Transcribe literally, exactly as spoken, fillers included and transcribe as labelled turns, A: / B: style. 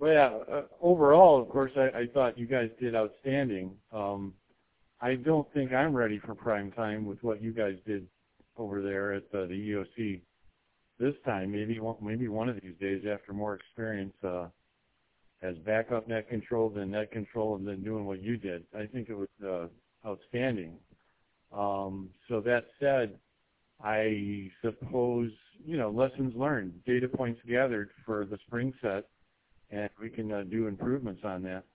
A: Well, yeah, uh, overall, of course, I, I thought you guys did outstanding. Um, I don't think I'm ready for prime time with what you guys did over there at uh, the E O C this time. Maybe one, maybe one of these days, after more experience uh, as backup net control than net control, and then doing what you did. I think it was uh, outstanding. Um, so that said, I suppose, you know, lessons learned, data points gathered for the spring set, and we can uh, do improvements on that.